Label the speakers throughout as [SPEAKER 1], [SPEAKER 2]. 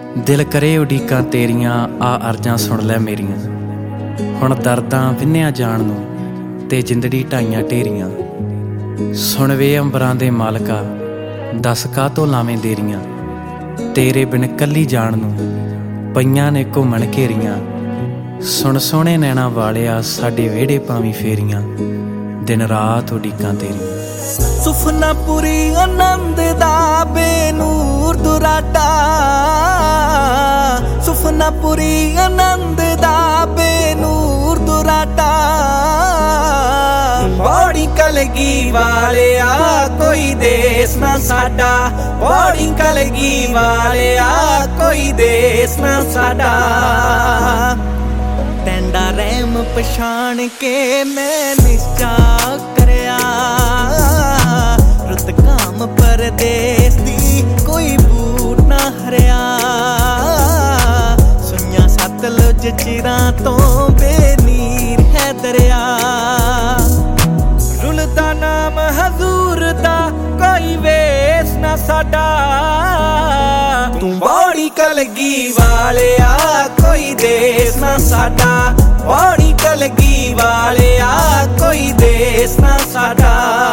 [SPEAKER 1] दिल करे उਡੀਕਾਂ तेरियां आ अर्जां सुन लै मेरियां। हुण दर्दां विन्निया जाण नूं ते जिंदड़ी ढाईयां ढेरियां। सुण वे अंबरां दे मालका दस काहतों लावें देरियां। तेरे बिन कल्ली जाण नूं पईयां ने घुमण घेरियां। सुण सोहणे नैणा वालिया साडे विहड़े पावीं फेरियां। दिन रात उਡੀਕਾਂ तेरियां।
[SPEAKER 2] सुफनापुरी आनंद दा बेनूर दुराटा। सुफनापुरी आनंद दा बेनूर दुराटा। बड़ी कलगी वाले आ कोई देश ना साडा। बड़ी कलगी वाले आ कोई देश ना साडा। टेंडा रैम पछाण के मैं निश्चा करया। रुत काम परदेस दी कोई बूट ना हरिया। सुनिया सतलुज चिरां तो बेनीर है दरिया। रुलदा नाम हजूर दा कोई वेस ना साडा। तू बड़ी कलगी वाले आ कोई देश ना साडा। बड़ी कलगी वाले आ कोई देश ना साडा।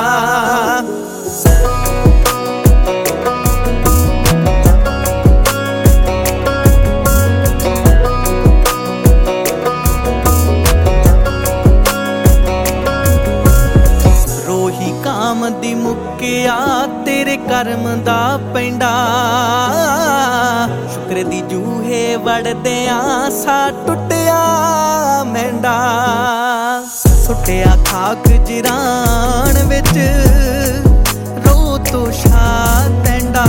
[SPEAKER 2] रोही काम दी मुक्किया तेरे कर्म दा पैंडा। शुक्र दी जूहे वड़दिया सा टुटिया मैंडा। सुटिया खाक जिरान विच रो तो शा टेंडा।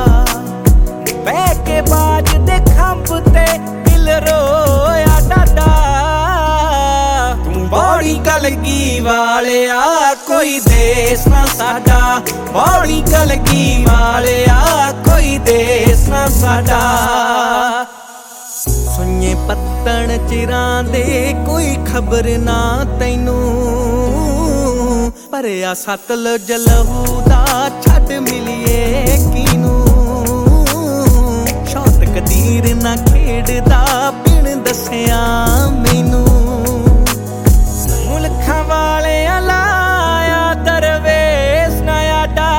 [SPEAKER 2] बह के बाज दे खंभ ते दिल रोया डाडा। तू बड़ी कलगी वाले आ कोई देश ना साडा। बड़ी कलगी वाले आ कोई देश ना साडा। सुने पत्तन चिरां दे कोई खबर ना तैनू। भरिया सतलुज लहू दा छड़ मिलिए कीनू। शौत कदीर ना खेड़दा बिन दसिया मैनू। मुल्खां वाले लाया दरवेश ना आडा।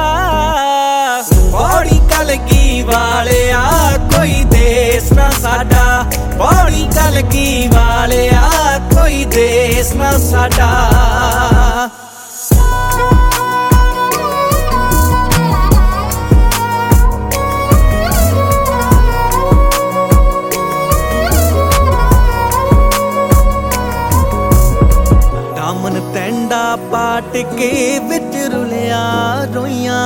[SPEAKER 2] बड़ी कलगी वाले आ कोई देश ना साडा। बड़ी कलगी वाले आ कोई देश ना साडा। दामन टेंडा पाट के विच रुलिया रोइयां।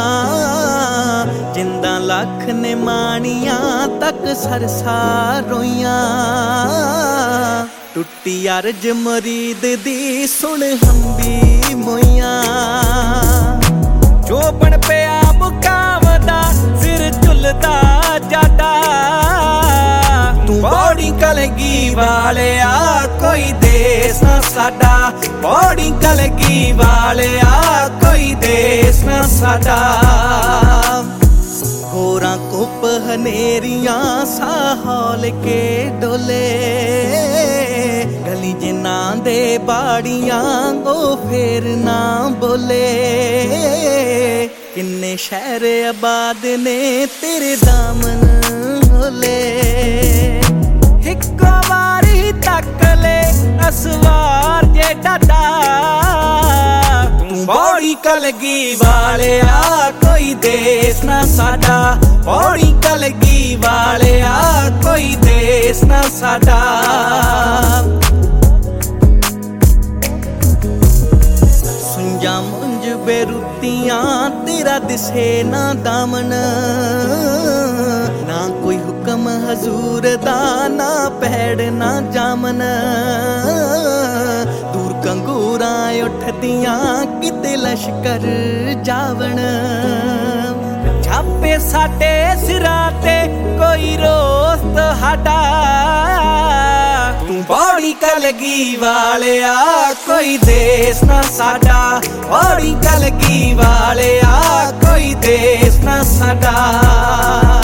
[SPEAKER 2] जिंदा लख ने मानिया तक सरसा रोइयां। टुटी अर्ज मरीद दी सुन हंबी मोइयां। जो बन पिया मुकाम दा सिर झुलदा जाडा। तू बड़ी कलगी वाले आ कोई देश ना साडा। बड़ी कलगी वाले आ कोई देश ना साडा। होरां कुप हनेरियां सा हौल के डोले। गली जिन्ना दे बाड़ियां ओ फेर ना बोले। किन्ने शहर आबाद ने तेरे दामन होले। हिक्को वारी तक ले असवार जे डाडा। तू बड़ी कलगी वाले आ कोई देश ना साडा। बड़ी कलगी वाले आ कोई देश ना साडा। सुंजा मुंज बेरुतियां तेरा दिसे ना दामन। ना कोई हुक्म हजूर दा ना पैड़ ना जामन। दूर कंगूरां उठदियां किते लश्कर जावण। छापे साडे सिरां ते कोई रोस तहाडा। तू बड़ी कलगी वाले आ कोई देश ना साडा। बड़ी कलगी वाले आ कोई देश ना साडा।